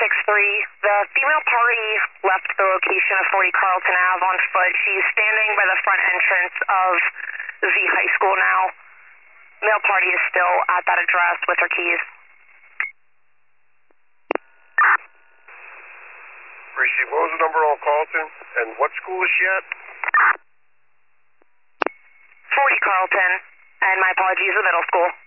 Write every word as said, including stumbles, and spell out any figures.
six three. The female party left the location of forty Carlton Ave on foot. She's standing by the front entrance of the high school now. Male party is still at that address with her keys. Receive. What was the number on Carlton? And what school is she at? forty Carlton. And my apologies, the middle school.